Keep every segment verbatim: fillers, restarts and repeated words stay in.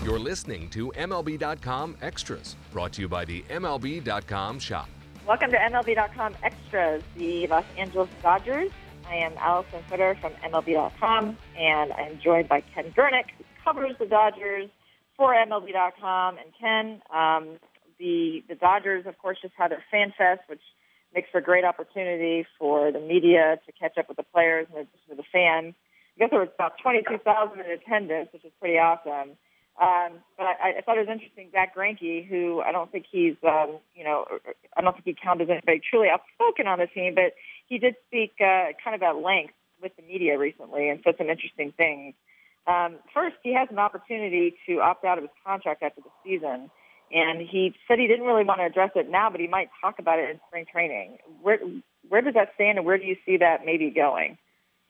You're listening to M L B dot com Extras, brought to you by the M L B dot com shop. Welcome to M L B dot com Extras, the Los Angeles Dodgers. I am Allison Fitter from M L B dot com, and I'm joined by Ken Gurnick, who covers the Dodgers for M L B dot com. And Ken, um, the the Dodgers, of course, just had their Fan Fest, which makes for a great opportunity for the media to catch up with the players and with the fans. I guess there was about twenty-two thousand in attendance, which is pretty awesome. Um, but I, I thought it was interesting, Zach Greinke, who I don't think he's, um, you know, I don't think he counted as anybody truly outspoken on the team, but he did speak uh, kind of at length with the media recently and said some interesting things. Um, first, he has an opportunity to opt out of his contract after the season, and he said he didn't really want to address it now, but he might talk about it in spring training. Where where does that stand, and where do you see that maybe going?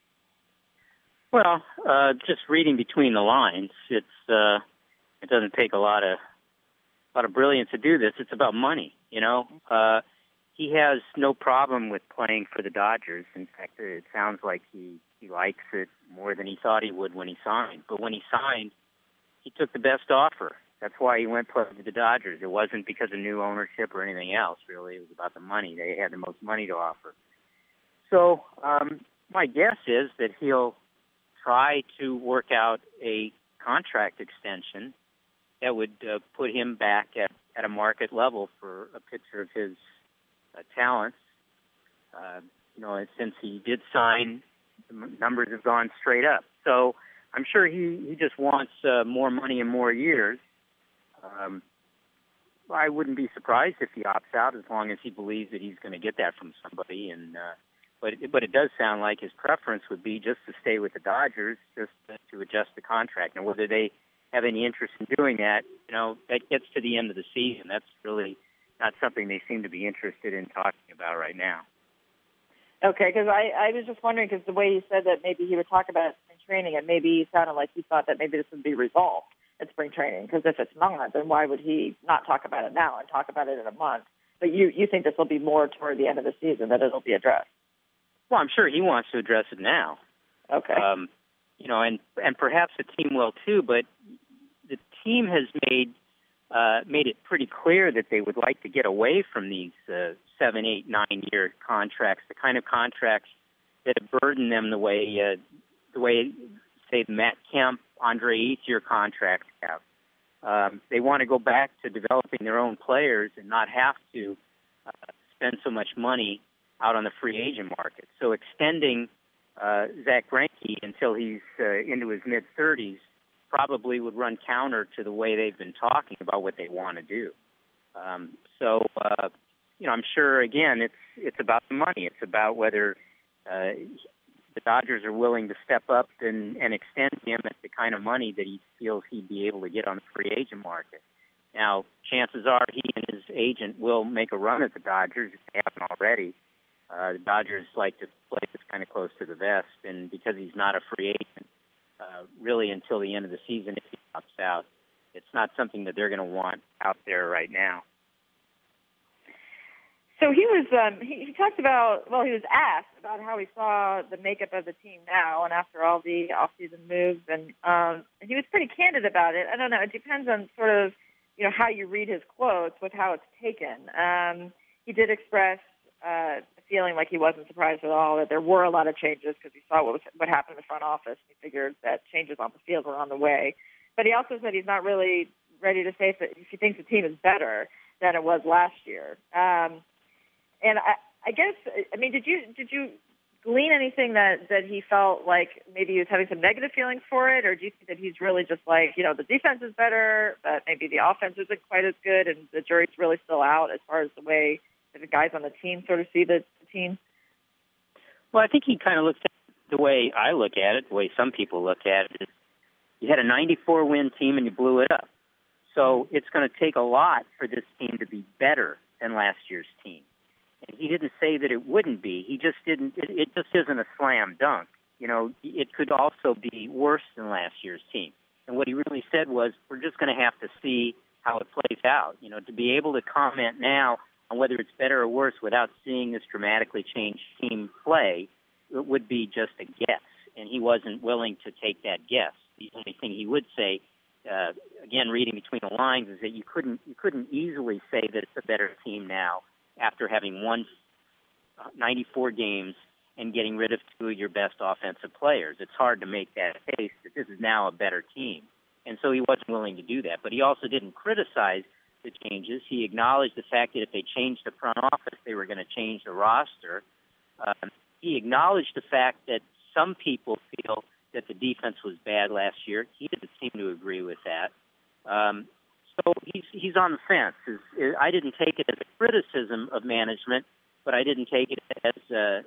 Well, uh, just reading between the lines, it's uh, it doesn't take a lot of a lot of brilliance to do this. It's about money, you know. Uh, he has no problem with playing for the Dodgers. In fact, it sounds like he, he likes it more than he thought he would when he signed. But when he signed, he took the best offer. That's why he went play for the Dodgers. It wasn't because of new ownership or anything else, really. It was about the money. They had the most money to offer. So um, my guess is that he'll try to work out a contract extension that would uh, put him back at, at a market level for a pitcher of his uh, talents. Uh, you know, and since he did sign, the numbers have gone straight up. So I'm sure he, he just wants uh, more money and more years. Um, I wouldn't be surprised if he opts out as long as he believes that he's going to get that from somebody. And uh, but it, but it does sound like his preference would be just to stay with the Dodgers, just to, to adjust the contract. And whether they have any interest in doing that, you know, that gets to the end of the season. That's really not something they seem to be interested in talking about right now. Okay, because I, I was just wondering, because the way he said that maybe he would talk about it in training, and maybe it sounded like he thought that maybe this would be resolved at spring training, because if it's not, then why would he not talk about it now and talk about it in a month? But you, you think this will be more toward the end of the season, that it'll be addressed? Well, I'm sure he wants to address it now. Okay. Um, you know, and, and perhaps the team will too, but the team has made uh, made it pretty clear that they would like to get away from these uh, seven, eight, nine-year contracts, the kind of contracts that burden them the way, uh, the way, say, Matt Kemp, Andre Ethier contracts have. Um, they want to go back to developing their own players and not have to uh, spend so much money out on the free agent market. So extending uh, Zach Greinke until he's uh, into his mid-thirties probably would run counter to the way they've been talking about what they want to do. Um, so, uh, you know, I'm sure, again, it's it's about the money. It's about whether uh, the Dodgers are willing to step up and, and extend him at the kind of money that he feels he'd be able to get on the free agent market. Now, chances are he and his agent will make a run at the Dodgers if they haven't already. Uh, the Dodgers like to play this kind of close to the vest, and because he's not a free agent, uh, really until the end of the season if he opts out, it's not something that they're going to want out there right now. So he was, um, he, he talked about, well, he was asked about how he saw the makeup of the team now and after all the off-season moves, and um, he was pretty candid about it. I don't know, it depends on sort of, you know, how you read his quotes with how it's taken. Um, he did express uh, feeling like he wasn't surprised at all that there were a lot of changes because he saw what was what happened in the front office. He figured that changes on the field were on the way. But he also said he's not really ready to say if, it, if he thinks the team is better than it was last year. Um, and I, I guess, I mean, did you did you glean anything that, that he felt like maybe he was having some negative feelings for it, or do you think that he's really just like, you know, the defense is better, but maybe the offense isn't quite as good, and the jury's really still out as far as the way that the guys on the team sort of see the, the team? Well, I think he kind of looks at it the way I look at it, the way some people look at it. Is you had a ninety-four win team and you blew it up. So it's going to take a lot for this team to be better than last year's team. And he didn't say that it wouldn't be. He just didn't. It, it just isn't a slam dunk. You know, it could also be worse than last year's team. And what he really said was, we're just going to have to see how it plays out. You know, to be able to comment now on whether it's better or worse without seeing this dramatically changed team play, it would be just a guess. And he wasn't willing to take that guess. The only thing he would say, uh, again, reading between the lines, is that you couldn't you couldn't easily say that it's a better team now after having won ninety-four games and getting rid of two of your best offensive players. It's hard to make that case that this is now a better team. And so he wasn't willing to do that. But he also didn't criticize the changes. He acknowledged the fact that if they changed the front office, they were going to change the roster. Um, he acknowledged the fact that some people feel that the defense was bad last year. He didn't seem to agree with that. Um, so he's he's on the fence. Is, is, I didn't take it as a criticism of management, but I didn't take it as a,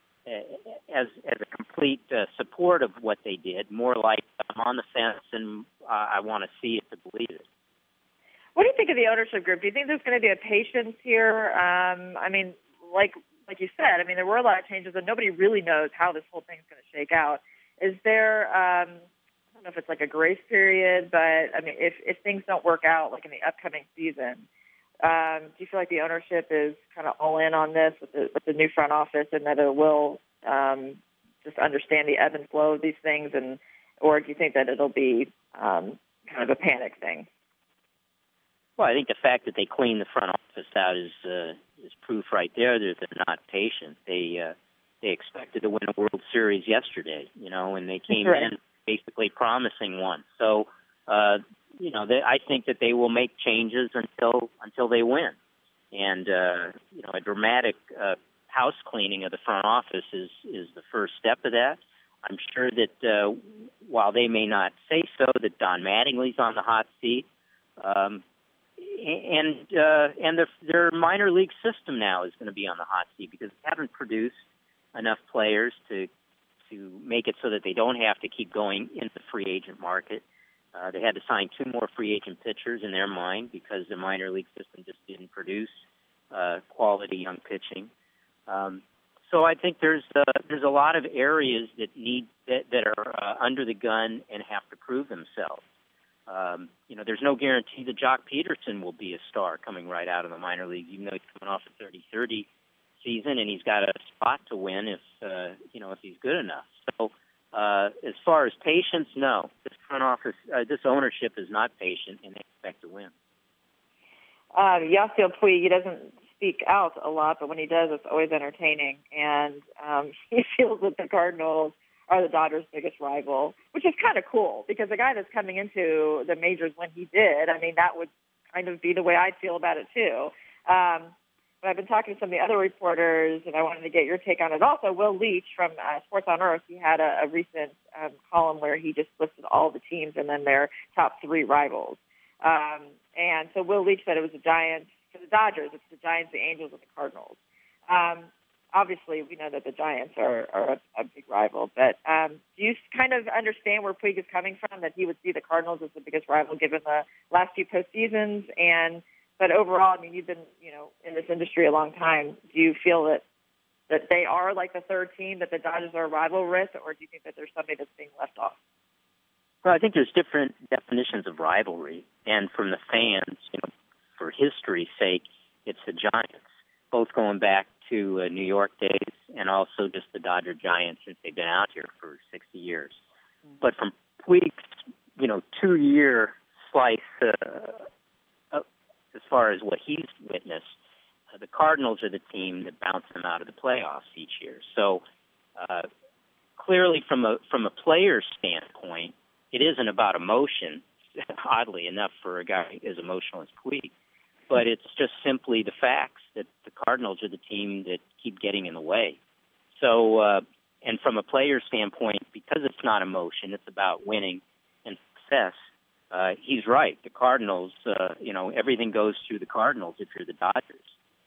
as as a complete uh, support of what they did. More like I'm on the fence and uh, I want to see it to believe it. What do you think of the ownership group? Do you think there's going to be a patience here? Um, I mean, like like you said, I mean, there were a lot of changes, and nobody really knows how this whole thing's going to shake out. Is there, um, I don't know if it's like a grace period, but, I mean, if, if things don't work out, like in the upcoming season, um, do you feel like the ownership is kind of all in on this with the, with the new front office, and that it will um, just understand the ebb and flow of these things, and or do you think that it'll be um, kind of a panic thing? Well, I think the fact that they cleaned the front office out is uh, is proof right there that they're not patient. They uh, they expected to win a World Series yesterday, you know, and they came right in basically promising one. So, uh, you know, they, I think that they will make changes until until they win. And uh, you know, a dramatic uh, house cleaning of the front office is is the first step of that. I'm sure that uh, while they may not say so, that Don Mattingly's on the hot seat. Um, And uh, and their, their minor league system now is going to be on the hot seat because they haven't produced enough players to to make it so that they don't have to keep going into the free agent market. Uh, they had to sign two more free agent pitchers in their mind because the minor league system just didn't produce uh, quality young pitching. Um, so I think there's uh, there's a lot of areas that need that, that are uh, under the gun and have to prove themselves. Um, you know, there's no guarantee that Jock Peterson will be a star coming right out of the minor leagues, even though he's coming off a thirty thirty season and he's got a spot to win if, uh, you know, if he's good enough. So uh, as far as patience, no. This front office, uh, this ownership is not patient and they expect to win. Um, Yasiel Puig, he doesn't speak out a lot, but when he does, it's always entertaining. And um, he feels that the Cardinals are the Dodgers' biggest rival, which is kind of cool because the guy that's coming into the majors when he did, I mean, that would kind of be the way I'd feel about it too. Um, but I've been talking to some of the other reporters, and I wanted to get your take on it. Also, Will Leitch from uh, Sports on Earth, he had a, a recent um, column where he just listed all the teams and then their top three rivals. Um, and so Will Leitch said it was the Giants for the Dodgers. It's the Giants, the Angels, and the Cardinals. Um, Obviously, we know that the Giants are, are a, a big rival, but um, do you kind of understand where Puig is coming from, that he would see the Cardinals as the biggest rival given the last few postseasons? And but overall, I mean, you've been you know in this industry a long time. Do you feel that that they are like the third team, that the Dodgers are a rival with, or do you think that there's somebody that's being left off? Well, I think there's different definitions of rivalry, and from the fans, you know, for history's sake, it's the Giants, both going back to uh, New York days and also just the Dodger Giants since they've been out here for sixty years. Mm-hmm. But from Puig's, you know, two-year slice uh, uh, as far as what he's witnessed, uh, the Cardinals are the team that bounce them out of the playoffs each year. So uh, clearly from a from a player's standpoint, it isn't about emotion, oddly enough, for a guy as emotional as Puig. But it's just simply the facts that the Cardinals are the team that keep getting in the way. So, uh, and from a player standpoint, because it's not emotion, it's about winning and success, uh, he's right. The Cardinals, uh, you know, everything goes through the Cardinals if you're the Dodgers.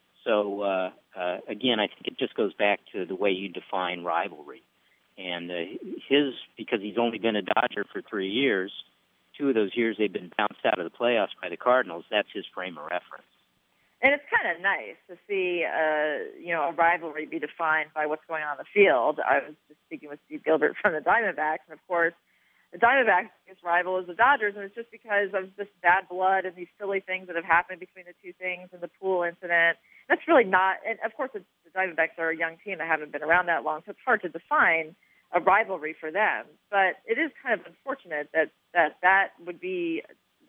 So, uh, uh, again, I think it just goes back to the way you define rivalry. And uh, his, because he's only been a Dodger for three years, two of those years they've been bounced out of the playoffs by the Cardinals. That's his frame of reference. And it's kind of nice to see, uh, you know, a rivalry be defined by what's going on in the field. I was just speaking with Steve Gilbert from the Diamondbacks, and of course, the Diamondbacks' biggest rival is the Dodgers, and it's just because of this bad blood and these silly things that have happened between the two things and the pool incident. That's really not, and of course, the, the Diamondbacks are a young team that haven't been around that long, so it's hard to define a rivalry for them. But it is kind of unfortunate that that, that would be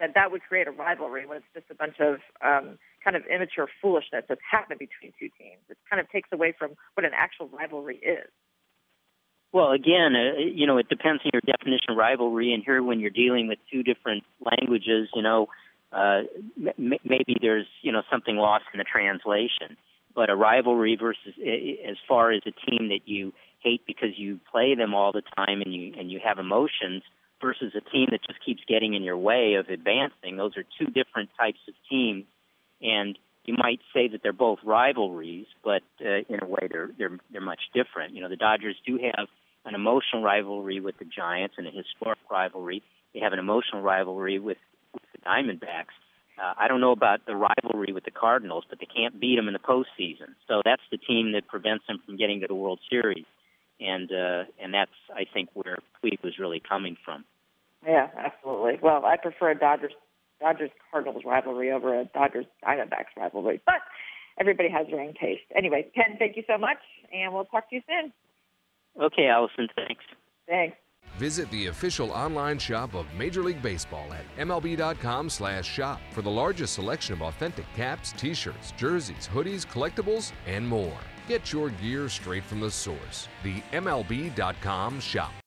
that that would create a rivalry when it's just a bunch of um, kind of immature foolishness that's happened between two teams. It kind of takes away from what an actual rivalry is. Well, again, uh, you know, it depends on your definition of rivalry. And here, when you're dealing with two different languages, you know, uh, m- maybe there's, you know, something lost in the translation. But a rivalry versus, as far as a team that you hate because you play them all the time and you and you have emotions, versus a team that just keeps getting in your way of advancing, those are two different types of teams. And you might say that they're both rivalries, but uh, in a way they're they're they're much different. You know, the Dodgers do have an emotional rivalry with the Giants and a historic rivalry. They have an emotional rivalry with, with the Diamondbacks. Uh, I don't know about the rivalry with the Cardinals, but they can't beat them in the postseason. So that's the team that prevents them from getting to the World Series. And uh, and that's, I think, where Puig was really coming from. Yeah, absolutely. Well, I prefer a Dodgers Dodgers Cardinals rivalry over a Dodgers Diamondbacks rivalry, but everybody has their own taste. Anyway, Ken, thank you so much, and we'll talk to you soon. Okay, Allison, thanks. Thanks. Visit the official online shop of Major League Baseball at M L B dot com slash shop for the largest selection of authentic caps, t-shirts, jerseys, hoodies, collectibles, and more. Get your gear straight from the source. The M L B dot com shop.